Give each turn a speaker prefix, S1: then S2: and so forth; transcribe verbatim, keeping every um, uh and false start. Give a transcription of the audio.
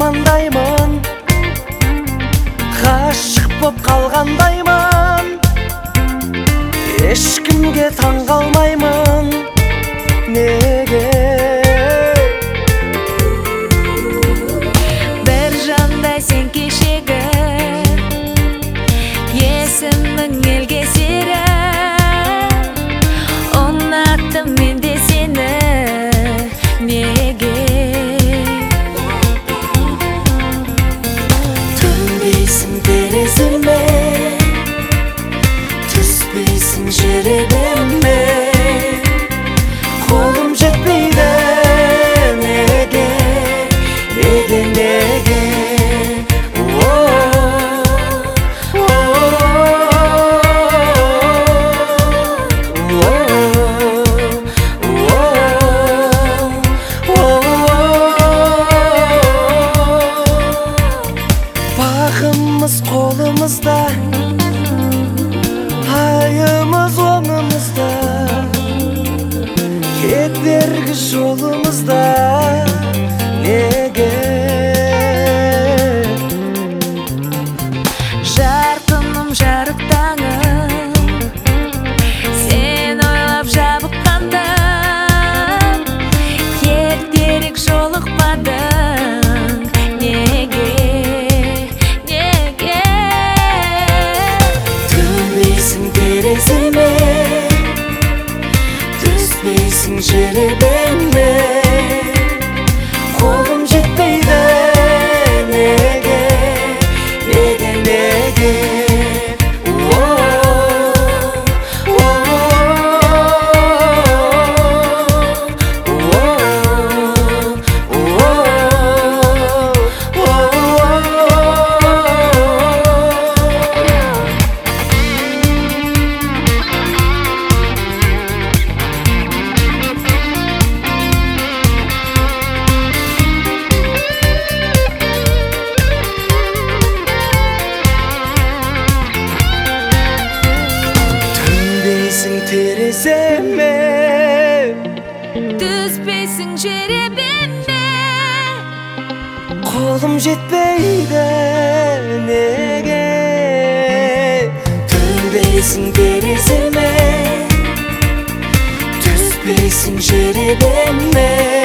S1: армандаймын, ғашық боп қалғандаймын, ешкімге таң қалмаймын. Неге?
S2: Бір жанда сен кешегі, есімің елге сері, ұнаттым мен де сені. Неге?
S1: Төнбейсің тереземе, түспейсің жеребеме, қолым жетпейді. Неге, неге, неге? Бағымыз қолымызда, айымыз оңымызда, кедергі жолымызда. Неге?
S2: Жарқыным, жарық таңым, сен ойлап жабыққанда, ертерек жолықпадың. Неге? Неге?
S1: Төнбейсің тереземе, түспейсің жеребеме, қолым жетпейді. Неге, неге, неге? Тереземе,
S2: Түспейсің жеребеме,
S1: қолым жетпейді. Неге? Төнбейсің тереземе, түспейсің жеребеме,